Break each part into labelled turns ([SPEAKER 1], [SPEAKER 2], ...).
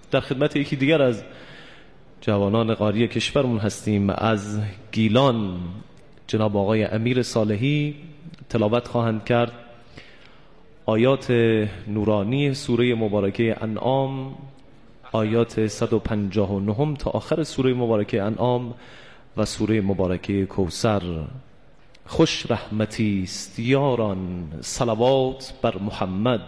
[SPEAKER 1] در خدمت یکی دیگر از جوانان قاری کشورمون هستیم. از گیلان جناب آقای امیر صالحی تلاوت خواهند کرد آیات نورانی سوره مبارکه انعام، آیات 159 تا آخر سوره مبارکه انعام و سوره مبارکه کوثر. خوش رحمتی است یاران، صلوات بر محمد.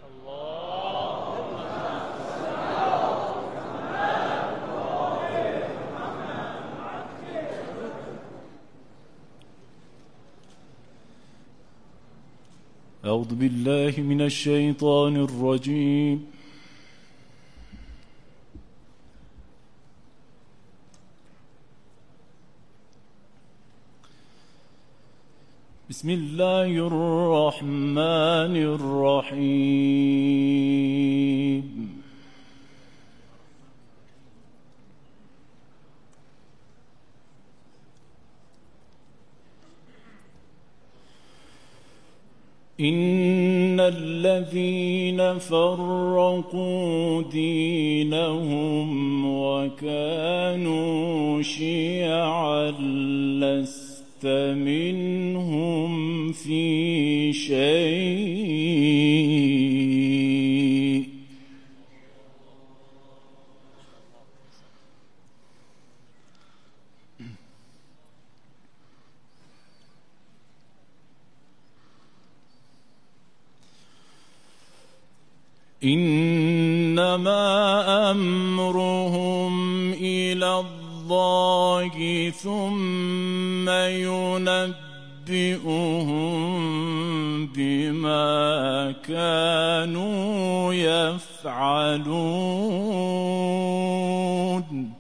[SPEAKER 2] أعوذ بالله من الشيطان الرجيم. بسم الله الرحمن الرحيم. إن الذين فرقوا دينهم وكانوا شيعا لست منهم في شيء إنما أمرهم إلى الله ثم ينبئهم بما كانوا يفعلون.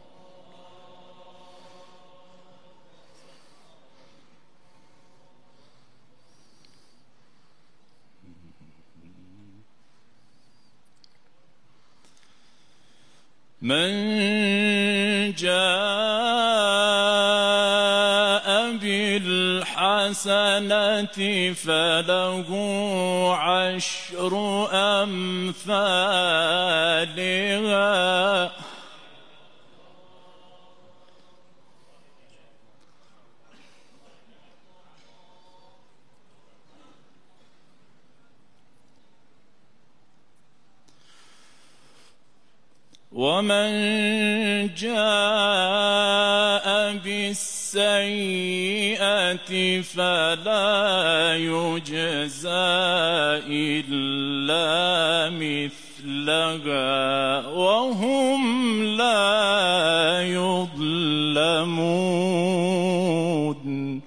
[SPEAKER 2] من جاء بالحسنة فله 10 أمثالها ومن جاء بالسيئة فلا يجزى إلا مثلها وهم لا يظلمون.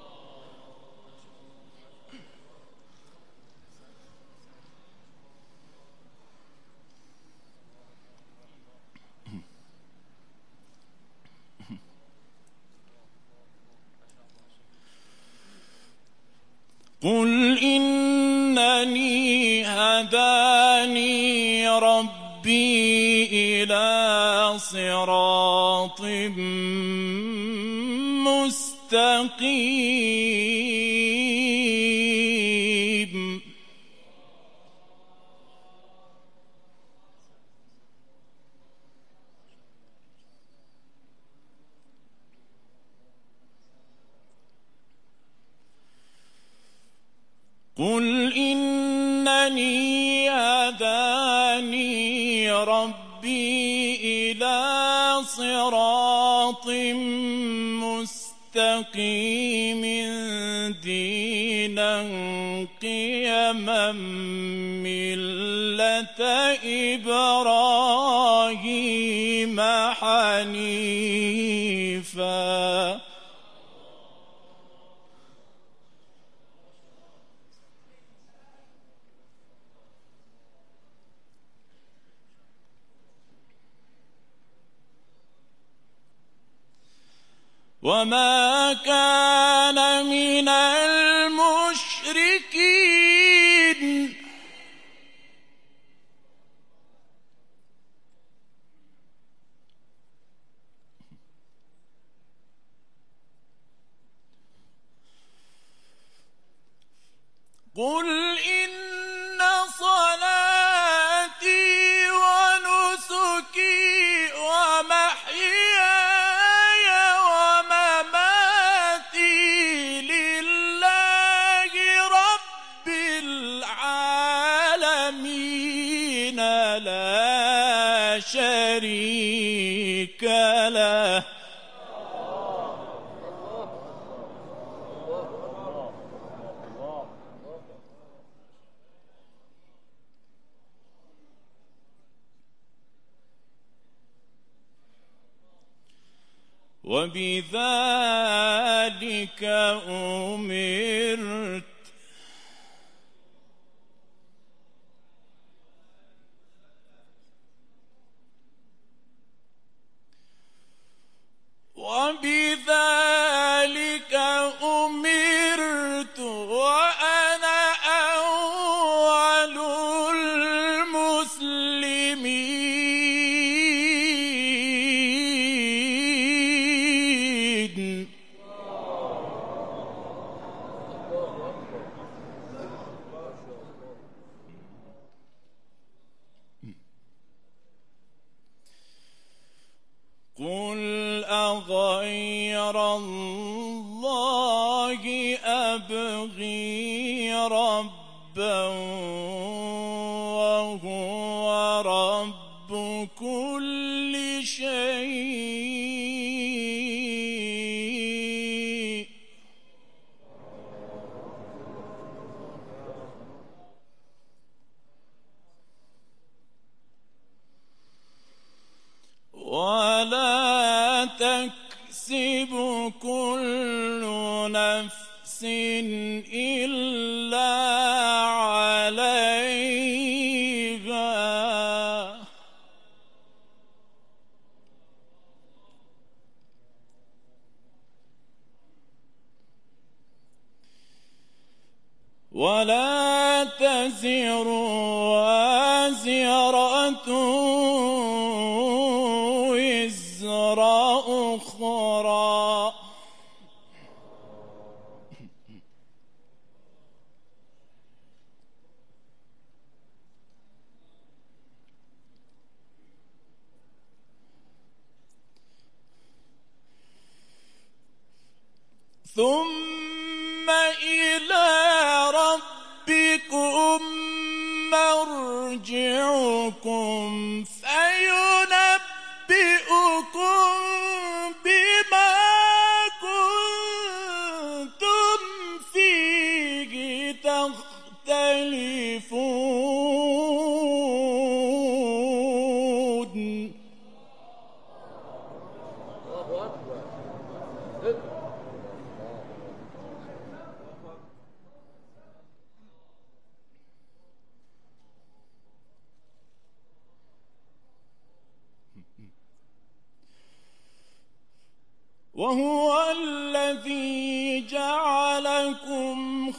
[SPEAKER 2] قل إنني هداني ربي إلى صراط مستقيم قل إنني هداني ربي إلى صراط مستقيم دينا قيما ملة إبراهيم حنيفا وما كان من المشركين. قل إن صلاتي ونسكي شريك له. وبذلك أمرت وأنا أول المسلمين. قل أغير الله أبغي ربا وهو رب كل شيء. ولا تكسب كل نفس إلا عليها. ولا تزر وازرة وزر أخرى. ثم إلى ربكم مرجعكم فينبئكم بما كنتم فيه تختلفون. وهو الذي جعلكم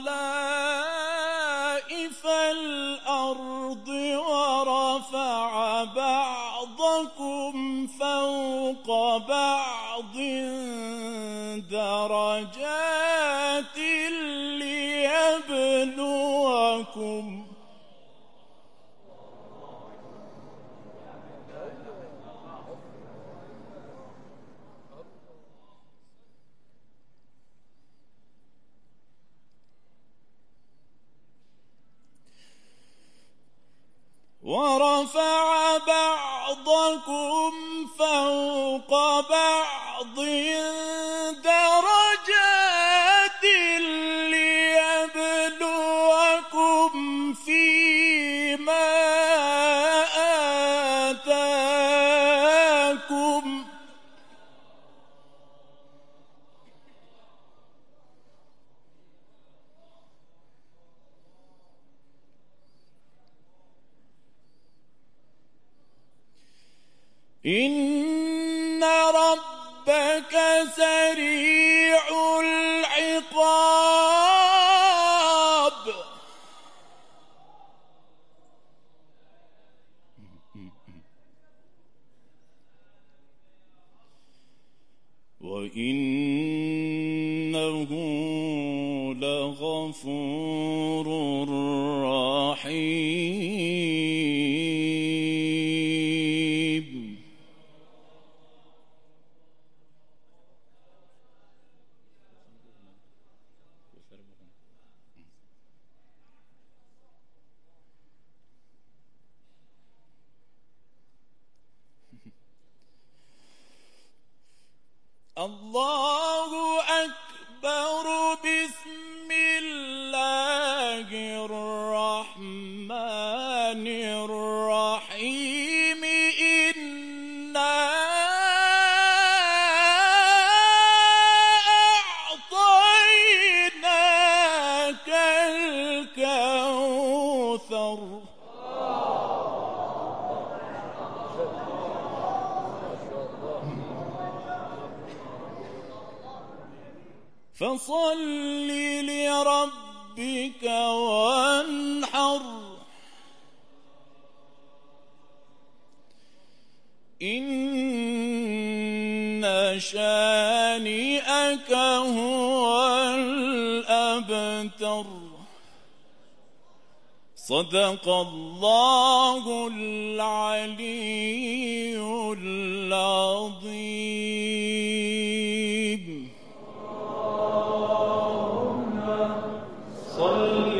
[SPEAKER 2] خلائف الأرض ورفع بعضكم فوق بعض درجات ليبلوكم. ورفع بعضكم فوق بعض درجات ليبلوكم فيما آتاكم. إن ربك سريع العقاب. وإنه لغفور رحيم. الله أكبر. بسم الله الرحمن الرحيم. إنا أعطيناك الكوثر. فصل لربك وانحر. إن شانئك هو الأبتر. صدق الله العلي العظيم.
[SPEAKER 1] صل